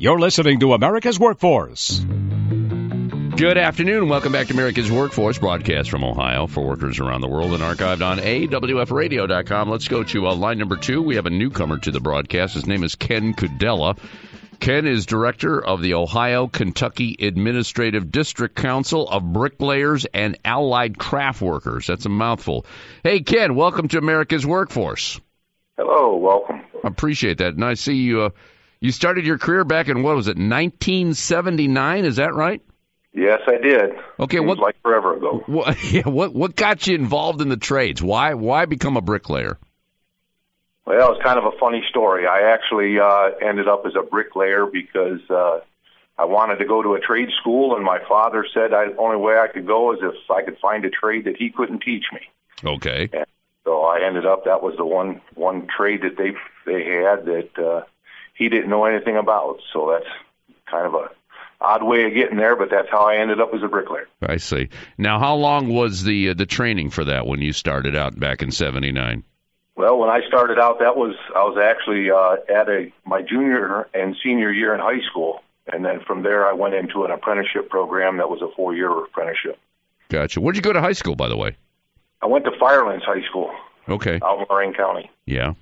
You're listening to America's Workforce. Good afternoon. Welcome back to America's Workforce, broadcast from Ohio for workers around the world and archived on awfradio.com. Let's go to line number 2. We have a newcomer to the broadcast. His name is Ken Kudela. Ken is director of the Ohio-Kentucky Administrative District Council of Bricklayers and Allied Craft Workers. That's a mouthful. Hey, Ken, welcome to America's Workforce. Hello, welcome. I appreciate that. And I see you started your career back in, 1979? Is that right? Yes, I did. Okay, Seems like forever ago. What got you involved in the trades? Why become a bricklayer? Well, it's kind of a funny story. I actually ended up as a bricklayer because I wanted to go to a trade school, and my father said the only way I could go is if I could find a trade that he couldn't teach me. Okay. And so I ended up, that was the one trade that they had that he didn't know anything about. So that's kind of a odd way of getting there, but that's how I ended up as a bricklayer. I see. Now, how long was the training for that when you started out back in '79? Well, when I started out, I was actually at my junior and senior year in high school, and then from there I went into an apprenticeship program that was a 4-year apprenticeship. Gotcha. Where'd you go to high school, by the way? I went to Firelands High School. Okay. Out in Lorraine County. Yeah.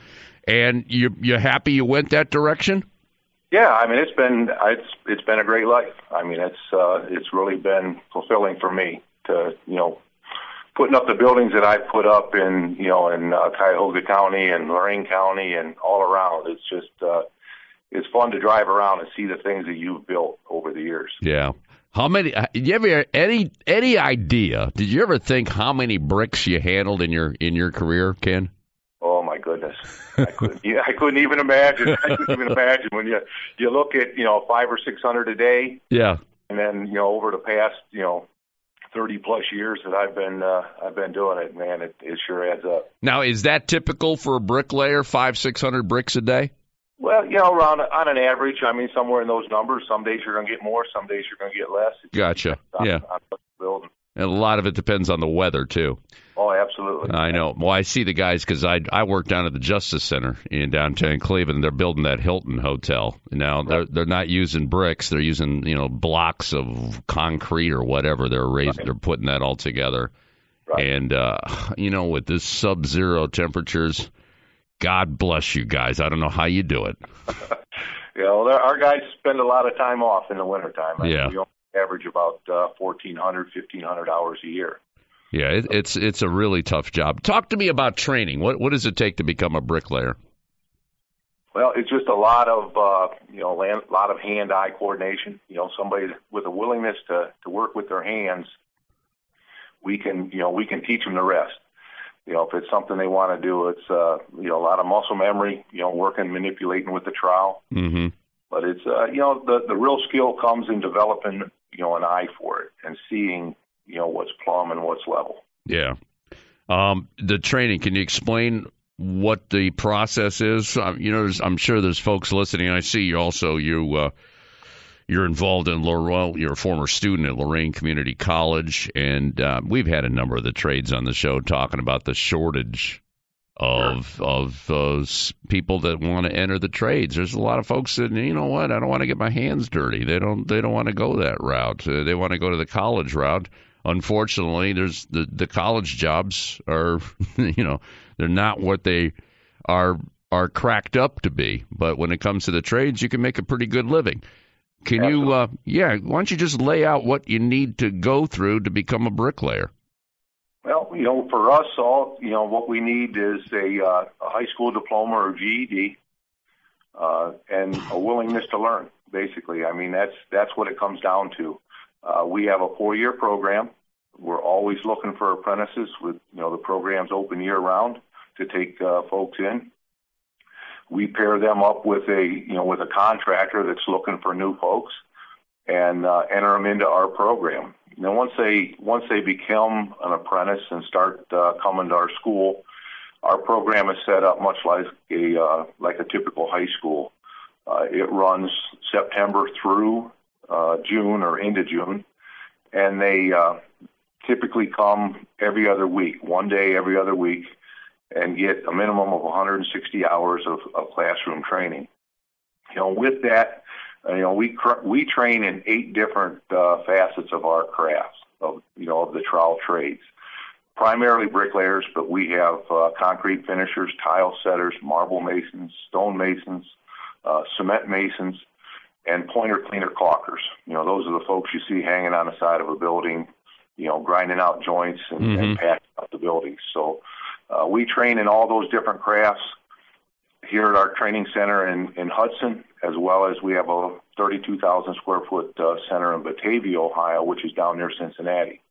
And you happy you went that direction? Yeah, I mean it's been a great life. I mean it's really been fulfilling for me to putting up the buildings that I put up in Cuyahoga County and Lorraine County and all around. It's just it's fun to drive around and see the things that you've built over the years. Yeah. How many? Did you ever any idea? Did you ever think how many bricks you handled in your career, Ken? Oh my goodness, I couldn't even imagine. I couldn't even imagine when you look at 500 or 600 a day. Yeah. And then over the past 30 plus years that I've been doing it, man, it sure adds up. Now, is that typical for a bricklayer? 500-600 bricks a day? Well, around on an average, I mean, somewhere in those numbers. Some days you're going to get more, some days you're going to get less. Gotcha. Yeah. On the building. And a lot of it depends on the weather, too. Oh, absolutely. I know. Well, I see the guys because I work down at the Justice Center in downtown Cleveland. They're building that Hilton Hotel. Now, they're not using bricks. They're using, blocks of concrete or whatever. They're putting that all together. Right. And, with this sub-zero temperatures, God bless you guys. I don't know how you do it. Yeah, well, our guys spend a lot of time off in the wintertime. Yeah. We only average about 1,400, 1,500 hours a year. Yeah, it's a really tough job. Talk to me about training. What does it take to become a bricklayer? Well, it's just a lot of lot of hand-eye coordination. Somebody with a willingness to work with their hands. We can teach them the rest. If it's something they want to do, it's a lot of muscle memory. Manipulating with the trowel. Mm-hmm. But it's the real skill comes in developing an eye for it and seeing what's plumb and what's level. Yeah. The training, can you explain what the process is? I'm sure there's folks listening. I see you're involved in Laurel. You're a former student at Lorraine Community College, and we've had a number of the trades on the show talking about the shortage of those people that want to enter the trades. There's a lot of folks that, I don't want to get my hands dirty. They don't want to go that route. They want to go to the college route. Unfortunately, there's the college jobs are, they're not what they are cracked up to be. But when it comes to the trades, you can make a pretty good living. Can Absolutely. why don't you just lay out what you need to go through to become a bricklayer? Well, for us all, what we need is a high school diploma or GED, and a willingness to learn. Basically, I mean that's what it comes down to. We have a 4-year program. We're always looking for apprentices. With the program's open year round to take folks in. We pair them up with a contractor that's looking for new folks, and enter them into our program. Once they become an apprentice and start coming to our school, our program is set up much like a typical high school. It runs September through June or into June, and they typically come every other week, one day every other week, and get a minimum of 160 hours of classroom training. With that, We train in 8 different facets of our crafts of the trowel trades. Primarily bricklayers, but we have concrete finishers, tile setters, marble masons, stone masons, cement masons, and pointer cleaner caulkers. Those are the folks you see hanging on the side of a building, grinding out joints and patching up the buildings. So we train in all those different crafts here at our training center in Hudson, as well as we have a 32,000 square foot center in Batavia, Ohio, which is down near Cincinnati.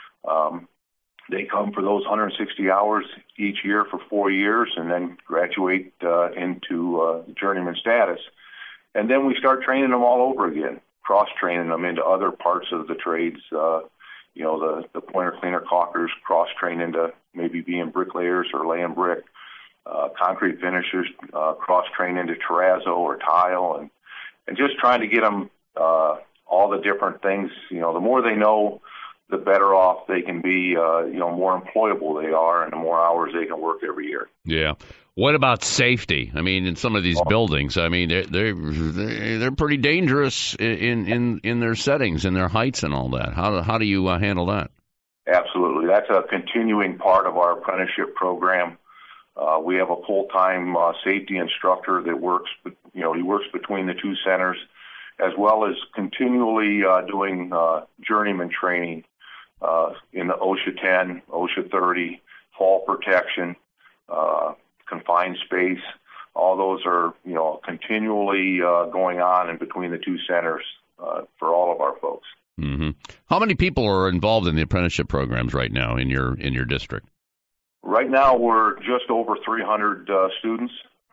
They come for those 160 hours each year for 4 years and then graduate into journeyman status. And then we start training them all over again, cross-training them into other parts of the trades. The pointer cleaner caulkers, cross-train into maybe being bricklayers or laying brick. Concrete finishers, cross-train into terrazzo or tile, and just trying to get them all the different things. The more they know, the better off they can be, more employable they are, and the more hours they can work every year. Yeah. What about safety? I mean, in some of these buildings, I mean, they're pretty dangerous in their settings, in their heights, and all that. How do you handle that? Absolutely, that's a continuing part of our apprenticeship program. We have a full-time safety instructor that works. He works between the 2 centers, as well as continually doing journeyman training in the OSHA 10, OSHA 30, fall protection, confined space. All those are, continually going on in between the 2 centers for all of our folks. Mm-hmm. How many people are involved in the apprenticeship programs right now in your district? Right now, we're just over 300 students,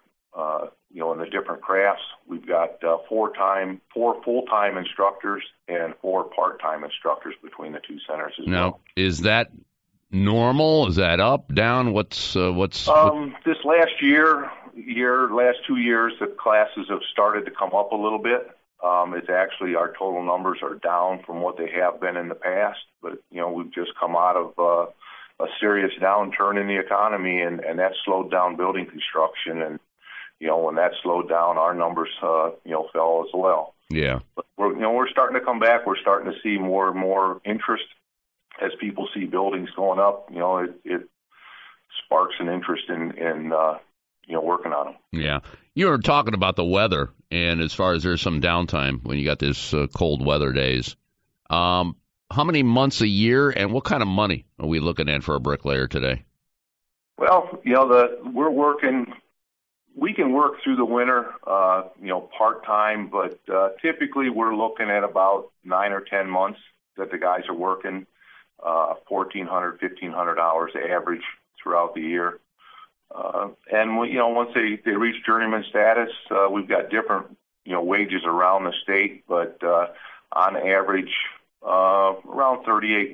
in the different crafts. We've got 4 full-time instructors and 4 part-time instructors between the 2 centers as well. Now, is that normal? Is that up, down? What's this last last 2 years, the classes have started to come up a little bit. It's actually, our total numbers are down from what they have been in the past, but, we've just come out of a serious downturn in the economy, and that slowed down building construction. And, when that slowed down, our numbers, fell as well. Yeah. But we're starting to come back. We're starting to see more and more interest as people see buildings going up. It sparks an interest in working on them. Yeah. You were talking about the weather, and as far as there's some downtime when you got this cold weather days. How many months a year, and what kind of money are we looking at for a bricklayer today? Well, we can work through the winter, part-time, but typically we're looking at about 9 or 10 months that the guys are working, 1,400, 1,500 hours average throughout the year. And, once they reach journeyman status, we've got different, wages around the state, but on average, around $38,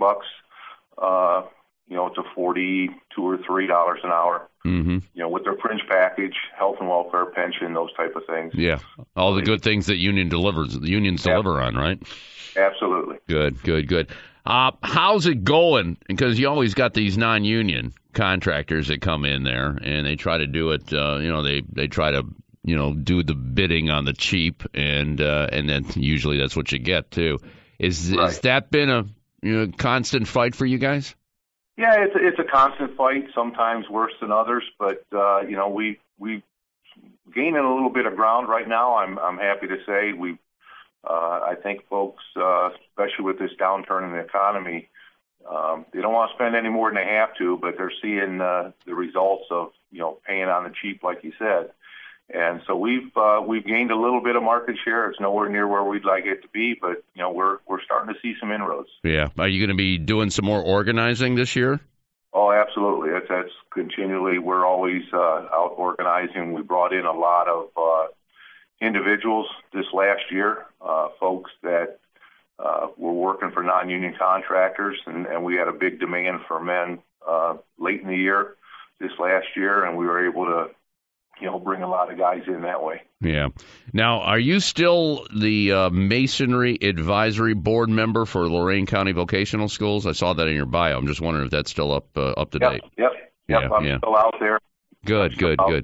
to $42 or $43 an hour. Mm-hmm. With their fringe package, health and welfare, pension, those type of things. Yeah, all the good things that unions deliver on, right? Absolutely. Good. How's it going? Because you always got these non-union contractors that come in there and they try to do it. They try to do the bidding on the cheap, and then usually that's what you get too. Has that been a constant fight for you guys? Yeah, it's a constant fight. Sometimes worse than others, but we've gaining a little bit of ground right now. I'm happy to say I think folks, especially with this downturn in the economy, they don't want to spend any more than they have to, but they're seeing the results of paying on the cheap, like you said. And so we've gained a little bit of market share. It's nowhere near where we'd like it to be, but we're starting to see some inroads. Yeah. Are you going to be doing some more organizing this year? Oh, absolutely. That's continually. We're always out organizing. We brought in a lot of individuals this last year, folks that were working for non-union contractors, and we had a big demand for men late in the year this last year, and we were able to bring a lot of guys in that way. Yeah. Now, are you still the Masonry Advisory Board member for Lorain County Vocational Schools? I saw that in your bio. I'm just wondering if that's still up to date. Yep. I'm still out there. Good.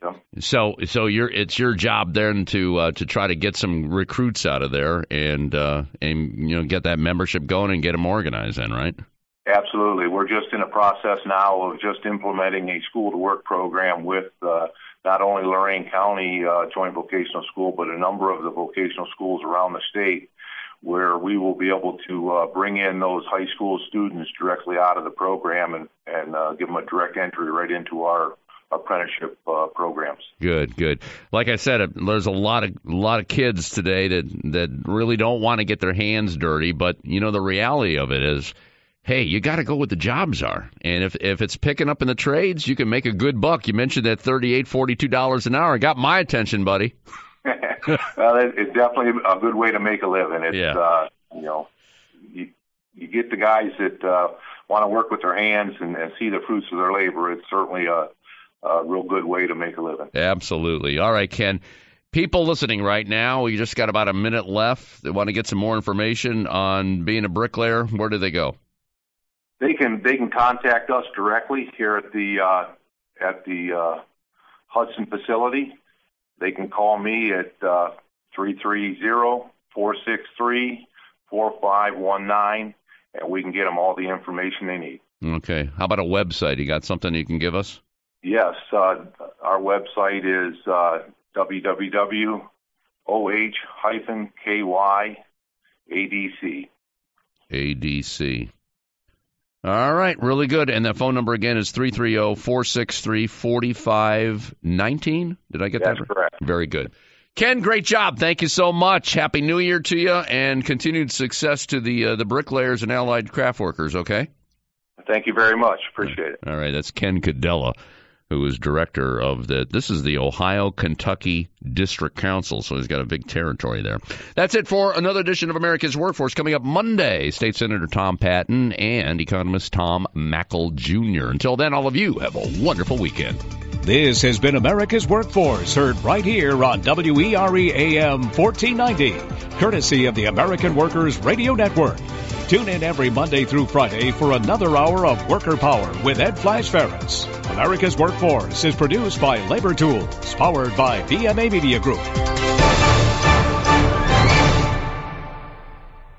Yep. So it's your job then to try to get some recruits out of there and get that membership going and get them organized then, right? Absolutely. We're just in a process now of just implementing a school-to-work program with not only Lorain County Joint Vocational School, but a number of the vocational schools around the state, where we will be able to bring in those high school students directly out of the program and give them a direct entry right into our apprenticeship programs. Good. Like I said, there's a lot of kids today that really don't want to get their hands dirty, but the reality of it is, hey, you got to go what the jobs are. And if it's picking up in the trades, you can make a good buck. You mentioned that $38, $42 an hour. It got my attention, buddy. Well, it's definitely a good way to make a living. It's, you get the guys that want to work with their hands and see the fruits of their labor. It's certainly a real good way to make a living. Absolutely. All right, Ken. People listening right now, you just got about a minute left. They want to get some more information on being a bricklayer. Where do they go? They can contact us directly here at the Hudson facility. They can call me at 330-463-4519, and we can get them all the information they need. Okay. How about a website? You got something you can give us? Yes. Our website is www.oh-kydc. ADC. All right, really good. And that phone number again is 330-463-4519. Did I get that right? That's correct. Very good. Ken, great job. Thank you so much. Happy New Year to you, and continued success to the bricklayers and allied craft workers, okay? Thank you very much. Appreciate it. All right, that's Ken Cadella, who is director of this is the Ohio-Kentucky District Council, so he's got a big territory there. That's it for another edition of America's Workforce. Coming up Monday, State Senator Tom Patton and economist Tom Mackel Jr. Until then, all of you have a wonderful weekend. This has been America's Workforce, heard right here on WERE AM 1490, courtesy of the American Workers Radio Network. Tune in every Monday through Friday for another hour of Worker Power with Ed Flash Ferris. America's Workforce is produced by Labor Tools, powered by BMA Media Group.